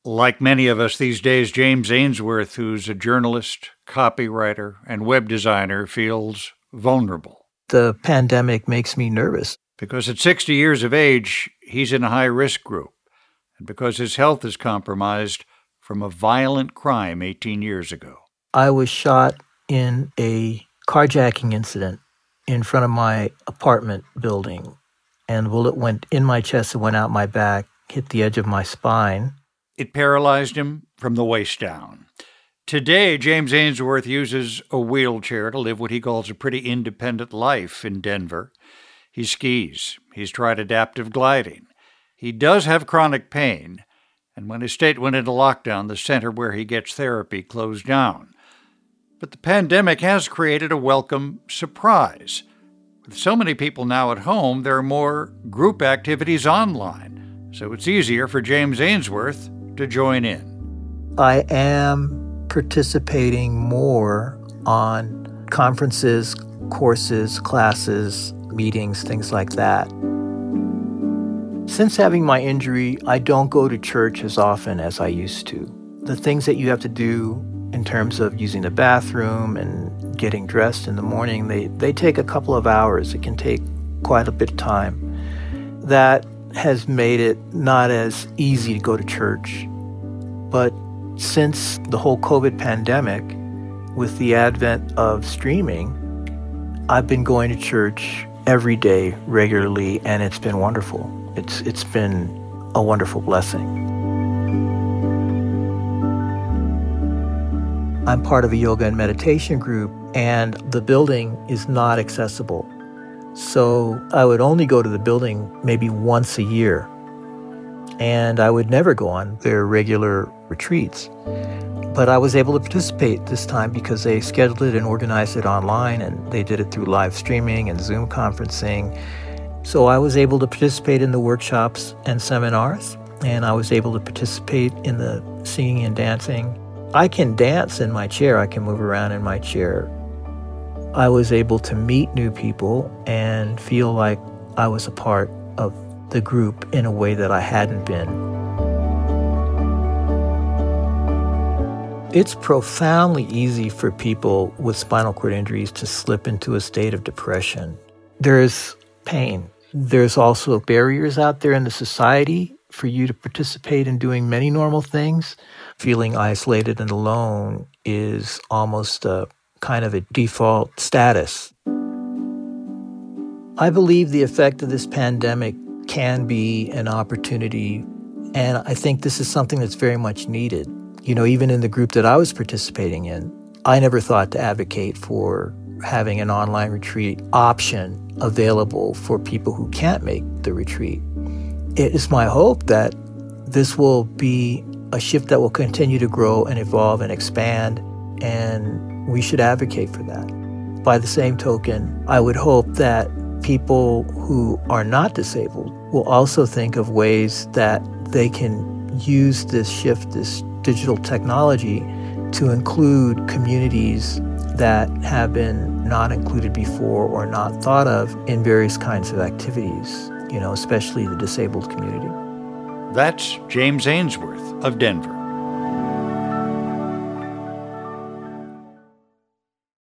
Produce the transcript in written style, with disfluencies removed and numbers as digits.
Like many of us these days, James Ainsworth, who's a journalist, copywriter, and web designer, feels vulnerable. The pandemic makes me nervous. Because at 60 years of age, he's in a high-risk group, and because his health is compromised from a violent crime 18 years ago. I was shot in a carjacking incident in front of my apartment building, and the bullet went in my chest and went out my back, hit the edge of my spine. It paralyzed him from the waist down. Today, James Ainsworth uses a wheelchair to live what he calls a pretty independent life in Denver. He skis. He's tried adaptive gliding. He does have chronic pain, and when his state went into lockdown, the center where he gets therapy closed down. But the pandemic has created a welcome surprise. With so many people now at home, there are more group activities online, so it's easier for James Ainsworth to join in. I am participating more on conferences, courses, classes, meetings, things like that. Since having my injury, I don't go to church as often as I used to. The things that you have to do in terms of using the bathroom and getting dressed in the morning, they take a couple of hours. It can take quite a bit of time. That has made it not as easy to go to church. But since the whole COVID pandemic, with the advent of streaming, I've been going to church every day regularly, and it's been wonderful. It's been a wonderful blessing. I'm part of a yoga and meditation group, and the building is not accessible. So I would only go to the building maybe once a year, and I would never go on their regular retreats. But I was able to participate this time because they scheduled it and organized it online, and they did it through live streaming and Zoom conferencing. So I was able to participate in the workshops and seminars, and I was able to participate in the singing and dancing. I can dance in my chair. I can move around in my chair. I was able to meet new people and feel like I was a part of the group in a way that I hadn't been. It's profoundly easy for people with spinal cord injuries to slip into a state of depression. There's pain. There's also barriers out there in the society for you to participate in doing many normal things. Feeling isolated and alone is almost a kind of a default status. I believe the effect of this pandemic can be an opportunity, and I think this is something that's very much needed. You know, even in the group that I was participating in, I never thought to advocate for having an online retreat option available for people who can't make the retreat. It is my hope that this will be a shift that will continue to grow and evolve and expand, and we should advocate for that. By the same token, I would hope that people who are not disabled will also think of ways that they can use this shift, this digital technology, to include communities that have been not included before or not thought of in various kinds of activities, you know, especially the disabled community. That's James Ainsworth of Denver.